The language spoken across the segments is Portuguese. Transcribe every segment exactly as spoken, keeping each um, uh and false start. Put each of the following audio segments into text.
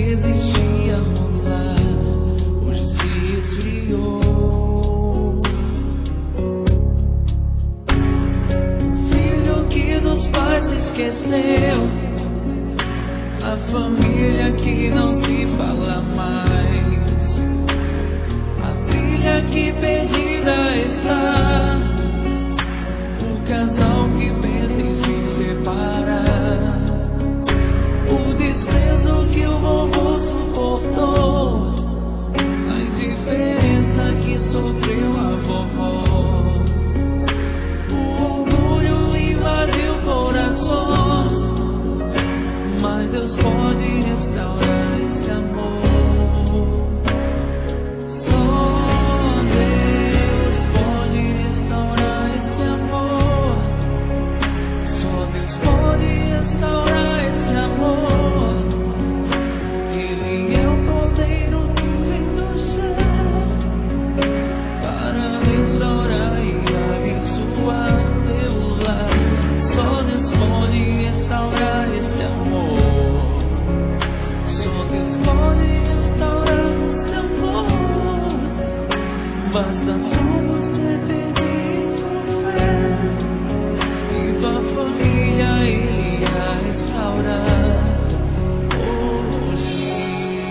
existia no lar hoje se esfriou. Filho que dos pais se esqueceu, a família que não se fala mais, a filha que perdida está, o casal que pensa em se separar, o desprezo que o vovô suportou, a indiferença que sofreu a vovó, o orgulho invadiu corações, mas Deus pode restaurar esse amor. Só Deus pode restaurar esse amor. Só Deus pode restaurar esse amor. Ele é o Cordeiro que vem do céu para restaurar e abençoar teu lar. Só Deus pode restaurar esse amor. Só Deus pode restaurar esse amor. Basta só você pedir por fé, e tua família Ele irá restaurar hoje.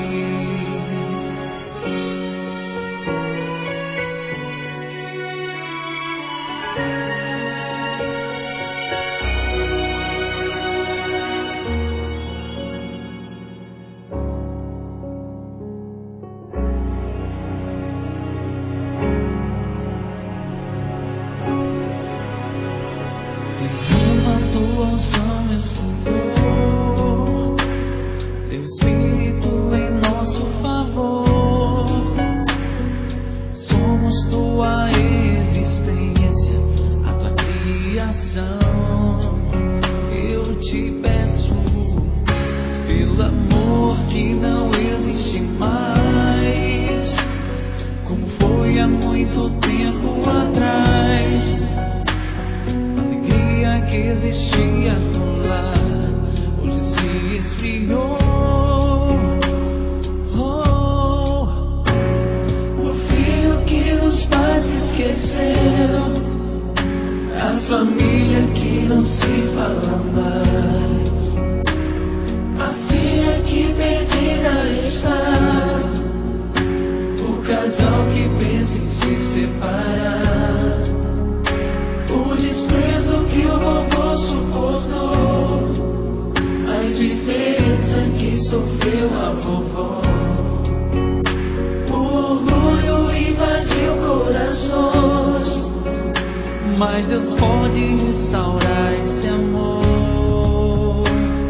Derrama tua unção, meu Senhor, teu Espírito em nosso favor. Somos tua existência, a tua criação. Eu te peço, pelo amor que não existe mais, como foi há muito tempo atrás. Que existia no lar hoje se esfriou. Oh, o filho que os pais se esqueceram, a família que não se fala mais, a filha que perdida está, o casal que pensa em se separar, o desprezo que o vovô suportou, a indiferença que sofreu a vovó, o orgulho invadiu corações, mas Deus pode restaurar esse amor.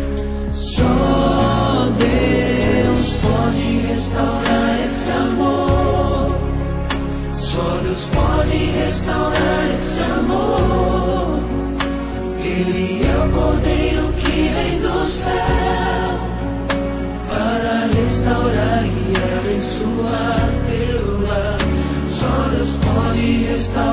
Só Deus pode restaurar esse amor. Só Deus pode restaurar esse amor. Ele é o Cordeiro que vem do céu para restaurar e abençoar teu lar. Só Deus pode restaurar.